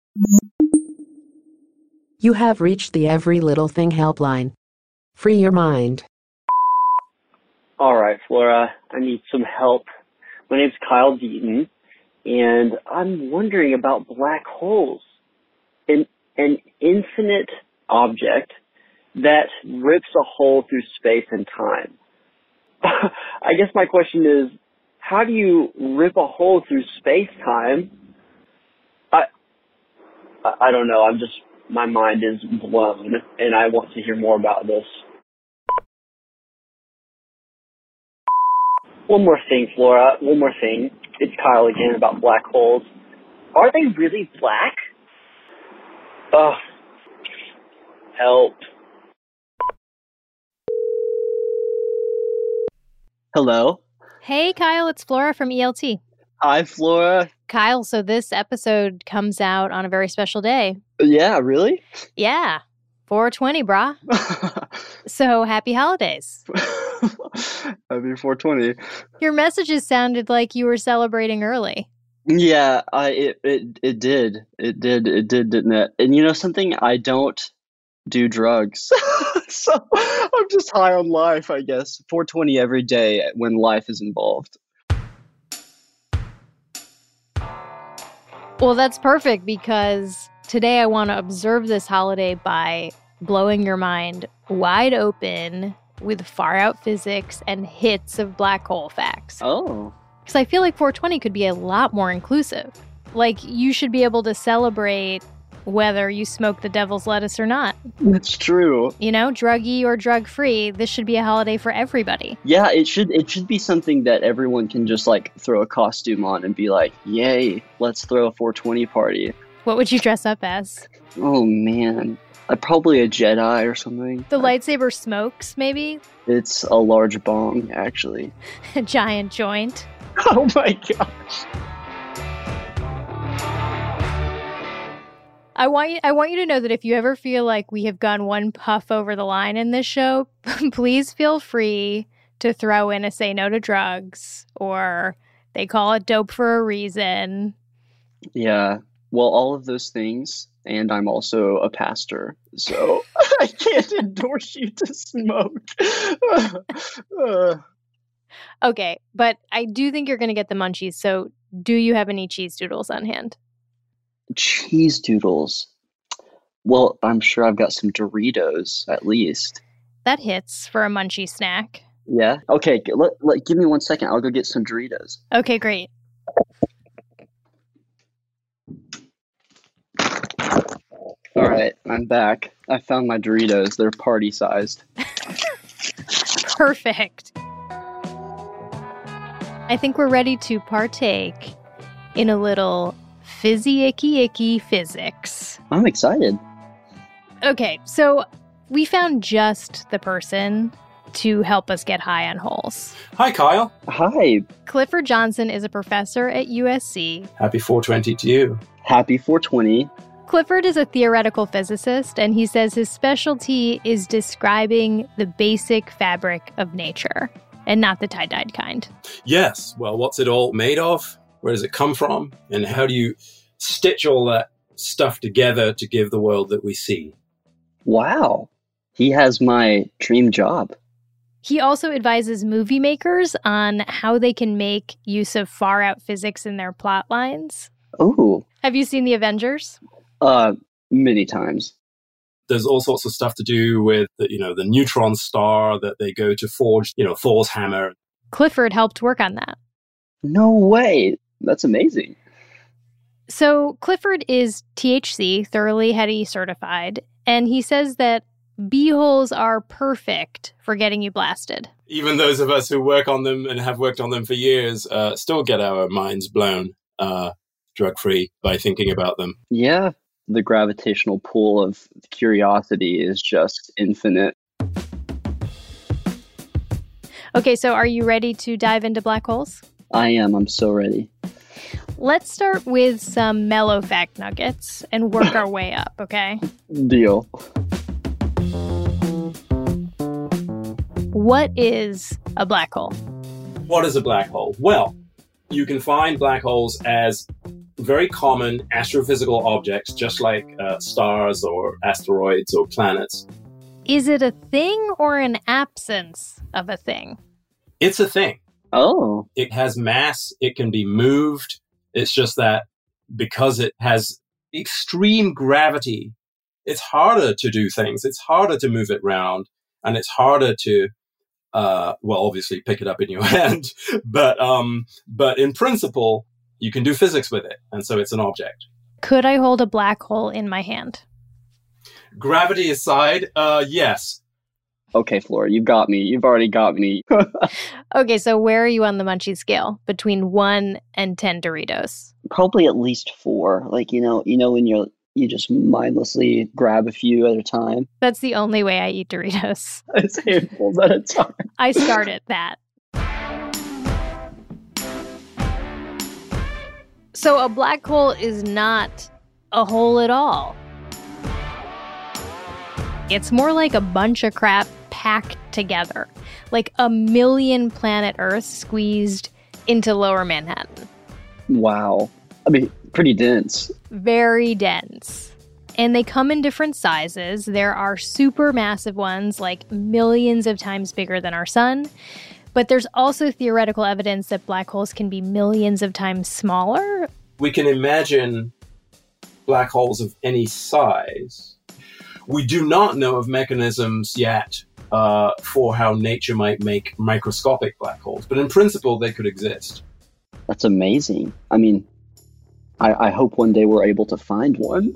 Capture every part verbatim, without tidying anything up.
You have reached the Every Little Thing helpline. Free your mind. All right, Flora, I need some help. My name's Kyle Deaton, and I'm wondering about black holes. An, an infinite object that rips a hole through space and time. I guess my question is, how do you rip a hole through space-time? I, I don't know. I'm just, my mind is blown, and I want to hear more about this. One more thing, Flora. One more thing. It's Kyle again about black holes. Are they really black? Ugh. Help. Hello? Hey, Kyle, it's Flora from E L T. Hi, Flora. Kyle, so this episode comes out on a very special day. Yeah, really? Yeah, four twenty, brah. So, happy holidays. Happy four twenty. Your messages sounded like you were celebrating early. Yeah, I it, it it did. It did. It did, didn't it? And you know something? I don't do drugs. So I'm just high on life, I guess. four twenty every day when life is involved. Well, that's perfect because today I want to observe this holiday by blowing your mind wide open with far-out physics and hits of black hole facts. Oh. Because I feel like four twenty could be a lot more inclusive. Like, you should be able to celebrate whether you smoke the devil's lettuce or not. That's true. You know, druggy or drug-free, this should be a holiday for everybody. Yeah, it should it should be something that everyone can just, like, throw a costume on and be like, yay, let's throw a four twenty party. What would you dress up as? Oh, man. Uh, probably a Jedi or something. The lightsaber smokes, maybe? It's a large bong, actually. A giant joint? Oh, my gosh. I want you I want you to know that if you ever feel like we have gone one puff over the line in this show, please feel free to throw in a say no to drugs, or they call it dope for a reason. Yeah. Well, all of those things, and I'm also a pastor, so I can't endorse you to smoke. uh. Okay, but I do think you're going to get the munchies, so do you have any cheese doodles on hand? Cheese doodles. Well, I'm sure I've got some Doritos, at least. That hits for a munchie snack. Yeah? Okay, let, let, give me one second. I'll go get some Doritos. Okay, great. All right, I'm back. I found my Doritos. They're party-sized. Perfect. I think we're ready to partake in a little fizzy icky icky physics. I'm excited. Okay, so we found just the person to help us get high on holes. Hi, Kyle. Hi. Clifford Johnson is a professor at U S C. Happy four twenty to you. Happy four twenty. Clifford is a theoretical physicist, and he says his specialty is describing the basic fabric of nature, and not the tie-dyed kind. Yes. Well, what's it all made of? Where does it come from? And how do you stitch all that stuff together to give the world that we see? Wow. He has my dream job. He also advises movie makers on how they can make use of far-out physics in their plot lines. Oh. Have you seen The Avengers? Uh, many times. There's all sorts of stuff to do with, the, you know, the neutron star that they go to forge, you know, Thor's hammer. Clifford helped work on that. No way. That's amazing. So Clifford is T H C, thoroughly heady certified, and he says that B-holes are perfect for getting you blasted. Even those of us who work on them and have worked on them for years uh, still get our minds blown uh, drug-free by thinking about them. Yeah. The gravitational pull of curiosity is just infinite. Okay, so are you ready to dive into black holes? I am. I'm so ready. Let's start with some mellow fact nuggets and work our way up, okay? Deal. What is a black hole? What is a black hole? Well, you can find black holes as very common astrophysical objects, just like uh, stars or asteroids or planets. Is it a thing or an absence of a thing? It's a thing. Oh. It has mass. It can be moved. It's just that because it has extreme gravity, it's harder to do things. It's harder to move it around, and it's harder to, uh, well, obviously pick it up in your hand. But um, but in principle, you can do physics with it, and so it's an object. Could I hold a black hole in my hand? Gravity aside, uh, yes. Okay, Flora, you've got me. You've already got me. Okay, so where are you on the munchie scale between one and ten Doritos? Probably at least four. Like, you know, you know when you're you just mindlessly grab a few at a time. That's the only way I eat Doritos. It's handfuls at a time. I started that. So a black hole is not a hole at all. It's more like a bunch of crap packed together, like a million planet Earth squeezed into Lower Manhattan. Wow. I mean, pretty dense. Very dense. And they come in different sizes. There are super massive ones, like millions of times bigger than our sun. But there's also theoretical evidence that black holes can be millions of times smaller. We can imagine black holes of any size. We do not know of mechanisms yet uh, for how nature might make microscopic black holes, but in principle, they could exist. That's amazing. I mean, I, I hope one day we're able to find one.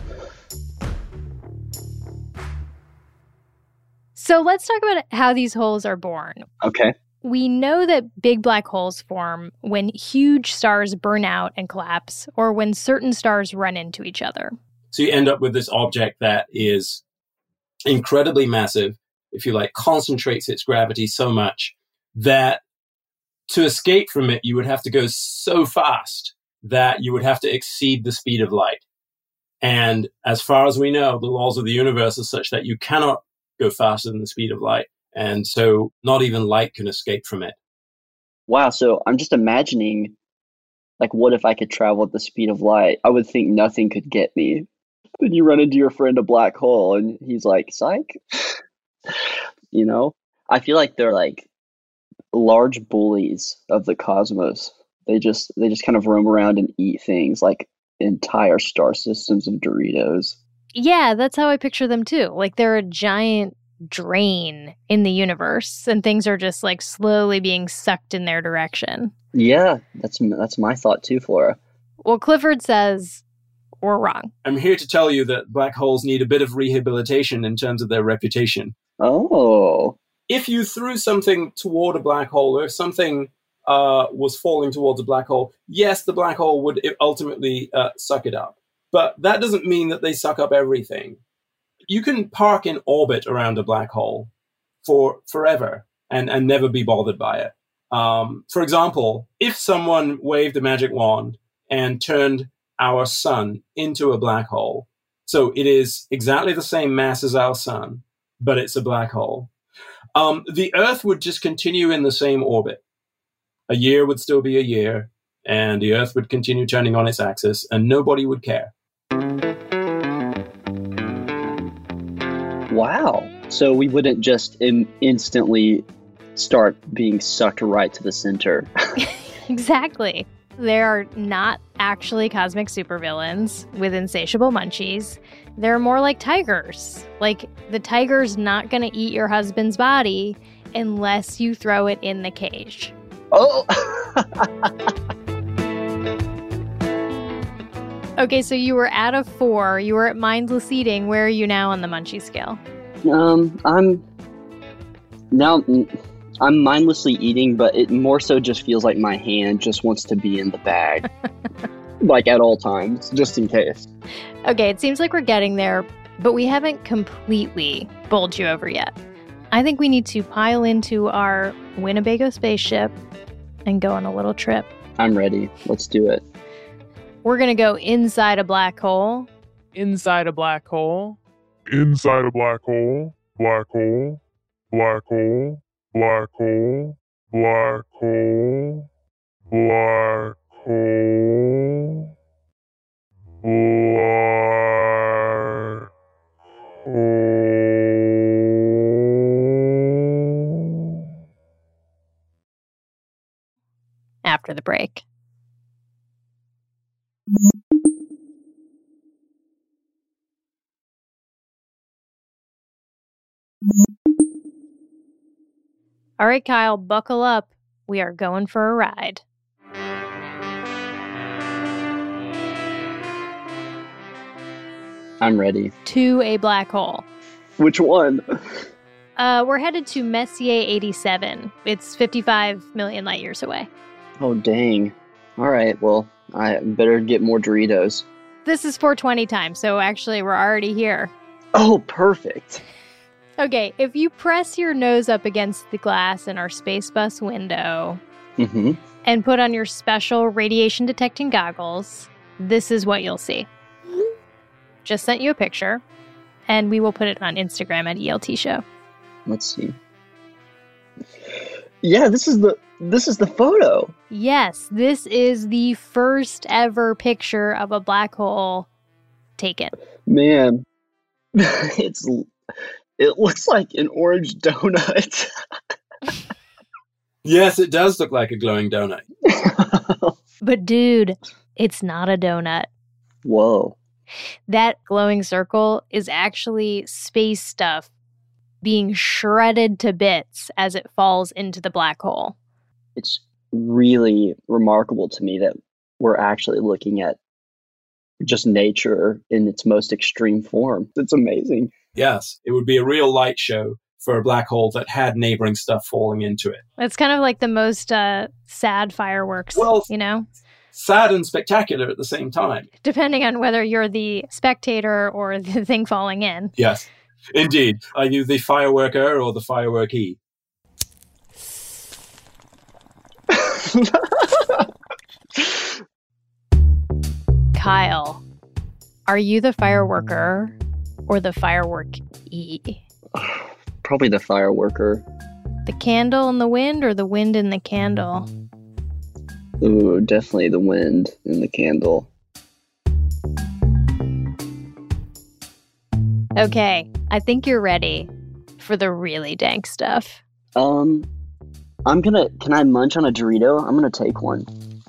So let's talk about how these holes are born. Okay. We know that big black holes form when huge stars burn out and collapse, or when certain stars run into each other. So you end up with this object that is incredibly massive, if you like, concentrates its gravity so much that to escape from it, you would have to go so fast that you would have to exceed the speed of light. And as far as we know, the laws of the universe are such that you cannot go faster than the speed of light. And so not even light can escape from it. Wow. So I'm just imagining, like, what if I could travel at the speed of light? I would think nothing could get me. Then you run into your friend a black hole and he's like, psych. You know, I feel like they're like large bullies of the cosmos. They just they just kind of roam around and eat things like entire star systems of Doritos. Yeah, that's how I picture them too. Like they're a giant drain in the universe and things are just like slowly being sucked in their direction. Yeah, that's that's my thought too, Flora. Well, Clifford says we're wrong. I'm here to tell you that black holes need a bit of rehabilitation in terms of their reputation. Oh. If you threw something toward a black hole, or if something uh, was falling towards a black hole, yes, the black hole would ultimately uh, suck it up. But that doesn't mean that they suck up everything. You can park in orbit around a black hole for forever and, and never be bothered by it. Um, for example, if someone waved a magic wand and turned our sun into a black hole, so it is exactly the same mass as our sun, but it's a black hole, um, the Earth would just continue in the same orbit. A year would still be a year, and the Earth would continue turning on its axis, and nobody would care. Wow. So we wouldn't just in- instantly start being sucked right to the center. Exactly. There are not actually cosmic supervillains with insatiable munchies. They're more like tigers. Like, the tiger's not going to eat your husband's body unless you throw it in the cage. Oh! Okay, so you were at a four. You were at mindless eating. Where are you now on the munchie scale? Um, I'm... Now... I'm mindlessly eating, but it more so just feels like my hand just wants to be in the bag. Like at all times, just in case. Okay, it seems like we're getting there, but we haven't completely bowled you over yet. I think we need to pile into our Winnebago spaceship and go on a little trip. I'm ready. Let's do it. We're going to go inside a black hole. Inside a black hole. Inside a black hole. Black hole. Black hole. Black hole, black hole, black hole. black hole. After the break. All right, Kyle, buckle up. We are going for a ride. I'm ready. To a black hole. Which one? Uh, we're headed to Messier eighty-seven. It's fifty-five million light years away. Oh, dang. All right, well, I better get more Doritos. This is four twenty time, so actually we're already here. Oh, perfect. Okay, if you press your nose up against the glass in our space bus window Mm-hmm. and put on your special radiation detecting goggles, this is what you'll see. Just sent you a picture, and we will put it on Instagram at E L T Show. Let's see. Yeah, this is the this is the photo. Yes, this is the first ever picture of a black hole taken. Man, it's it looks like an orange donut. Yes, it does look like a glowing donut. But dude, it's not a donut. Whoa. That glowing circle is actually space stuff being shredded to bits as it falls into the black hole. It's really remarkable to me that we're actually looking at just nature in its most extreme form. It's amazing. Yes, it would be a real light show for a black hole that had neighboring stuff falling into it. It's kind of like the most uh, sad fireworks, Well, you know? Sad and spectacular at the same time. Depending on whether you're the spectator or the thing falling in. Yes, indeed. Are you the fireworker or the fireworkee? Kyle, are you the fireworker or the fireworkee? Probably the fireworker. The candle in the wind or the wind in the candle? Ooh, definitely the wind in the candle. Okay, I think you're ready for the really dank stuff. Um, I'm gonna, can I munch on a Dorito? I'm gonna take one.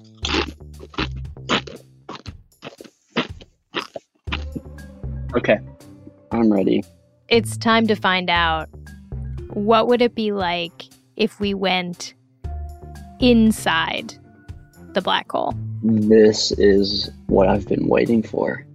Okay, I'm ready. It's time to find out, what would it be like if we went inside the black hole? This is what I've been waiting for.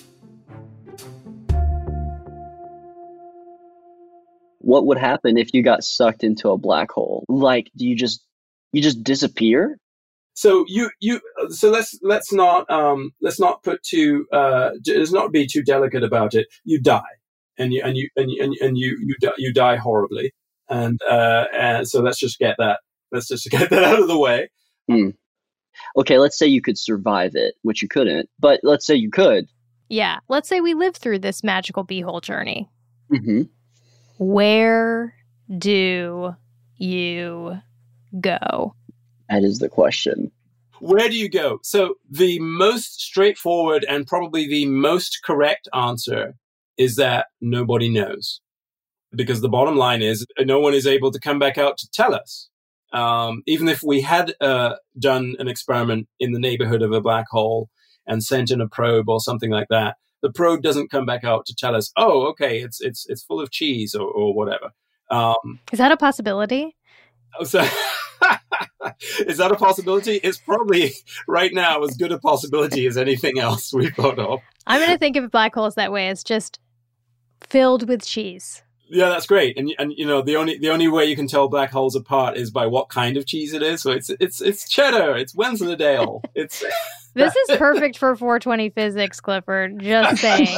What would happen if you got sucked into a black hole? Like, do you just you just disappear? So you you so let's let's not um let's not put too uh let's not be too delicate about it. You die, and you and you and you and, and you you die, you die horribly, and uh and so let's just get that let's just get that out of the way. Hmm. Okay, let's say you could survive it, which you couldn't, but let's say you could. Yeah, let's say we live through this magical beehole journey. Mm-hmm. Where do you go? That is the question. Where do you go? So the most straightforward and probably the most correct answer is that nobody knows. Because the bottom line is no one is able to come back out to tell us. Um, even if we had uh, done an experiment in the neighborhood of a black hole and sent in a probe or something like that, the probe doesn't come back out to tell us, oh, okay, it's it's it's full of cheese or, or whatever. Um, Is that a possibility? so is that a possibility? It's probably right now as good a possibility as anything else we've thought of. I'm going to think of black holes that way. It's just filled with cheese. Yeah, that's great. And and you know the only the only way you can tell black holes apart is by what kind of cheese it is. So it's it's it's cheddar, it's Wensleydale. It's This is perfect for four twenty physics, Clifford. Just saying.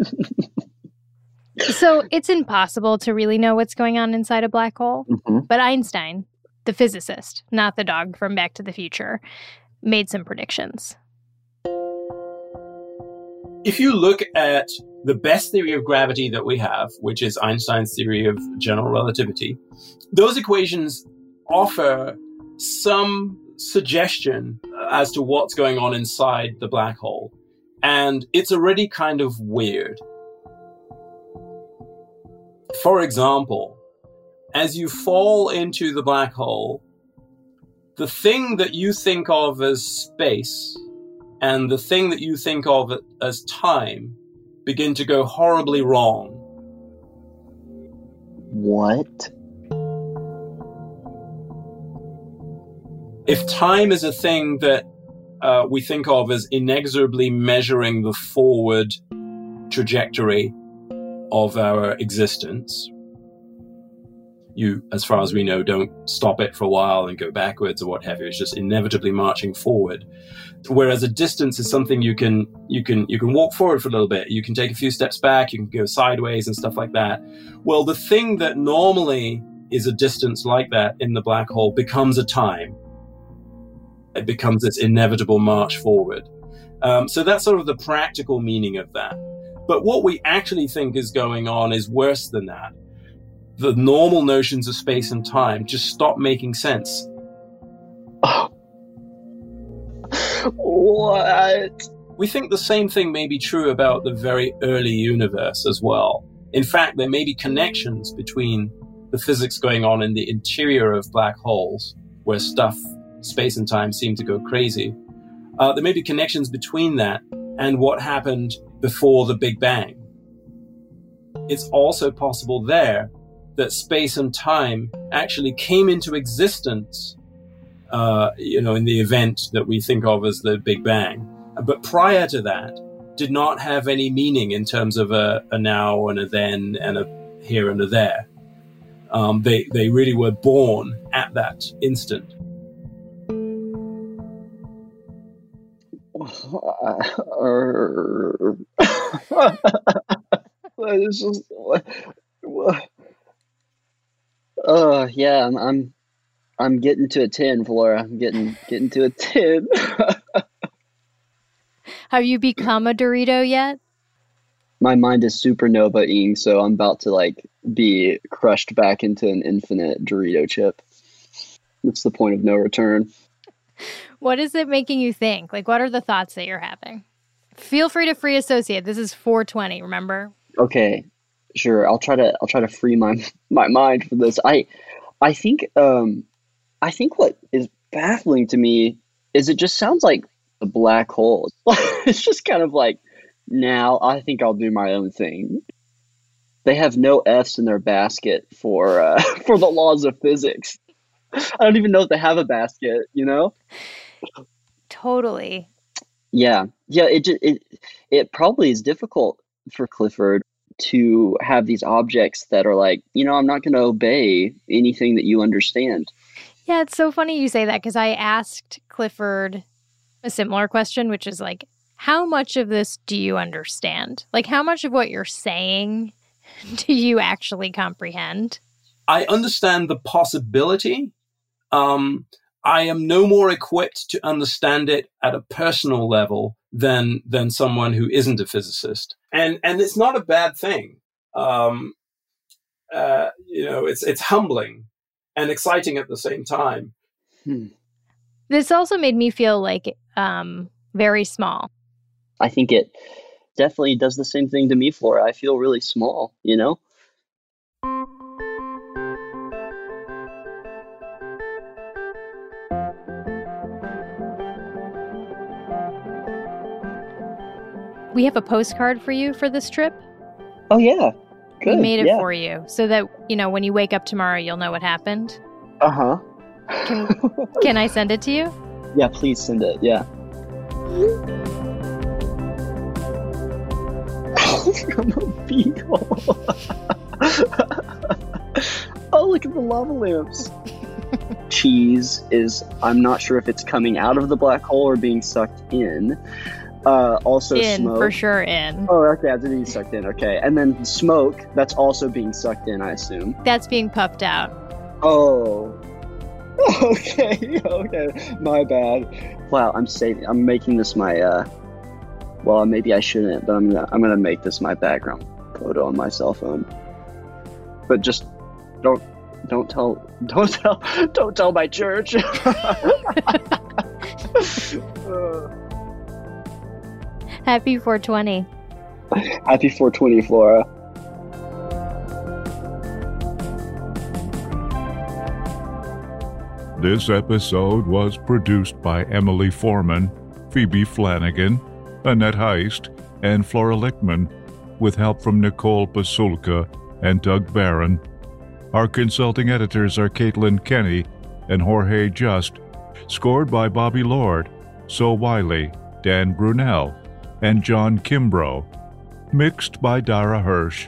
So it's impossible to really know what's going on inside a black hole. Mm-hmm. But Einstein, the physicist, not the dog from Back to the Future, made some predictions. If you look at the best theory of gravity that we have, which is Einstein's theory of general relativity, those equations offer some suggestion as to what's going on inside the black hole. And it's already kind of weird. For example, as you fall into the black hole, the thing that you think of as space and the thing that you think of as time begin to go horribly wrong. What? If time is a thing that uh, we think of as inexorably measuring the forward trajectory of our existence, you, as far as we know, don't stop it for a while and go backwards or what have you. It's just inevitably marching forward. Whereas a distance is something you can you can you can walk forward for a little bit. You can take a few steps back. You can go sideways and stuff like that. Well, the thing that normally is a distance like that in the black hole becomes a time. It becomes this inevitable march forward. Um, so that's sort of the practical meaning of that. But what we actually think is going on is worse than that. The normal notions of space and time just stop making sense. What? We think the same thing may be true about the very early universe as well. In fact, there may be connections between the physics going on in the interior of black holes, where stuff, space and time seem to go crazy. Uh, there may be connections between that and what happened before the Big Bang. It's also possible there that space and time actually came into existence, uh, you know, in the event that we think of as the Big Bang. But prior to that, did not have any meaning in terms of a, a now and a then and a here and a there. Um, they, they really were born at that instant. It's just, uh, yeah, I'm, I'm, I'm getting to a ten, Flora. I'm getting, getting to a ten. Have you become a Dorito yet? My mind is supernova-ing, so I'm about to like be crushed back into an infinite Dorito chip. It's the point of no return. What is it making you think? Like, what are the thoughts that you're having? Feel free to free associate. This is four twenty, remember? Okay, sure. I'll try to I'll try to free my my mind from this. I I think um I think what is baffling to me is it just sounds like a black hole. It's just kind of like, now I think I'll do my own thing. They have no F's in their basket for uh, for the laws of physics. I don't even know if they have a basket, you know? Totally. Yeah. Yeah, it just, it it probably is difficult for Clifford to have these objects that are like, you know, I'm not going to obey anything that you understand. Yeah, it's so funny you say that, because I asked Clifford a similar question, which is like, how much of this do you understand? Like, how much of what you're saying do you actually comprehend? I understand the possibility. Um, I am no more equipped to understand it at a personal level than than someone who isn't a physicist, and and it's not a bad thing. Um, uh, you know, it's it's humbling and exciting at the same time. Hmm. This also made me feel like um, very small. I think it definitely does the same thing to me, Flora. I feel really small, you know? We have a postcard for you for this trip. Oh, yeah. Good. We made it yeah. for you so that, you know, when you wake up tomorrow, you'll know what happened. Uh-huh. Can, can I send it to you? Yeah, please send it. Yeah. From a beagle. Oh, look at the lava lamps. Cheese is, I'm not sure if it's coming out of the black hole or being sucked in. Uh, also in, smoke. for sure in. Oh, okay, that's being sucked in. Okay. And then smoke, that's also being sucked in, I assume. That's being puffed out. Oh. Okay, okay. My bad. Wow, I'm saving, I'm making this my, uh, well, maybe I shouldn't, but I'm gonna, I'm gonna make this my background photo on my cell phone. But just don't, don't tell, don't tell, don't tell my church. uh. Happy four twenty. Happy four twenty, Flora. This episode was produced by Emily Foreman, Phoebe Flanagan, Annette Heist, and Flora Lichtman, with help from Nicole Pasulka and Doug Barron. Our consulting editors are Caitlin Kenny and Jorge Just, scored by Bobby Lord, So Wiley, Dan Brunel, and John Kimbrough, mixed by Dara Hirsch.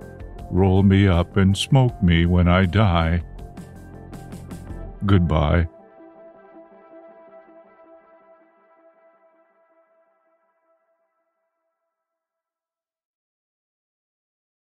Roll me up and smoke me when I die. Goodbye.